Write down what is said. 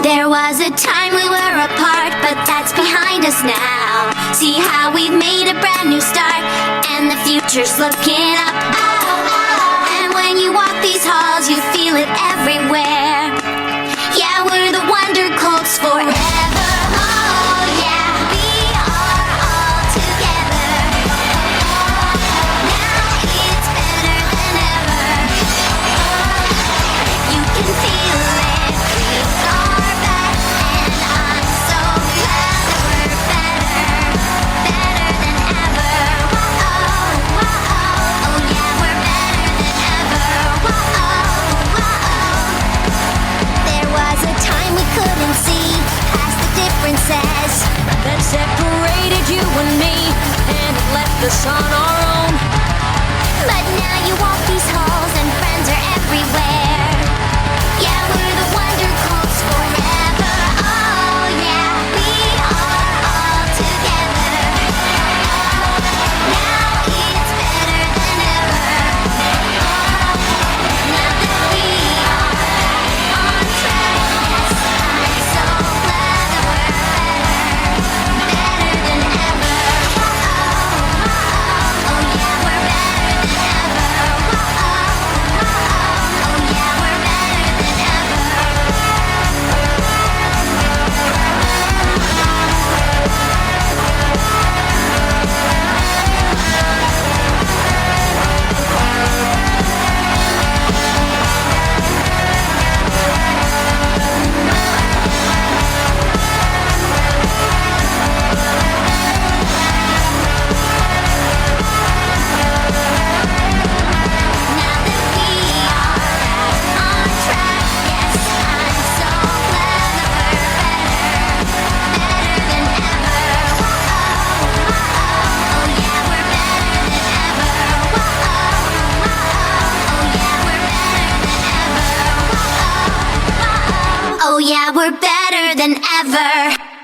There was a time we were apart, but that's behind us now. See how we've made a brand new start, and the future's looking up. And when you walk these halls, you feel it everywhere. Yeah, we're the Wonder Colts forever. Oh yeah, we are all together. Now it's better than ever. You can feel it, we are back, and I'm so glad that we're better than ever. Whoa, oh yeah, we're better than ever. Whoa. There was a time we couldn't see past the differences that separated you and me, and it left us on our own. but now you walk these halls and friends are everywhere. Yeah, we're the Wonder Colts forever. Oh yeah, we are all together. Now it's better than ever. Now that we are on track, yes, I'm so glad that we're better than ever. Oh yeah, we're better than ever. Oh yeah, we're better than ever. Now that we are on track, yes, I'm so glad that we're better than ever. Oh yeah, we're better than ever. Oh yeah, we're better than ever. Oh yeah, we're better than ever.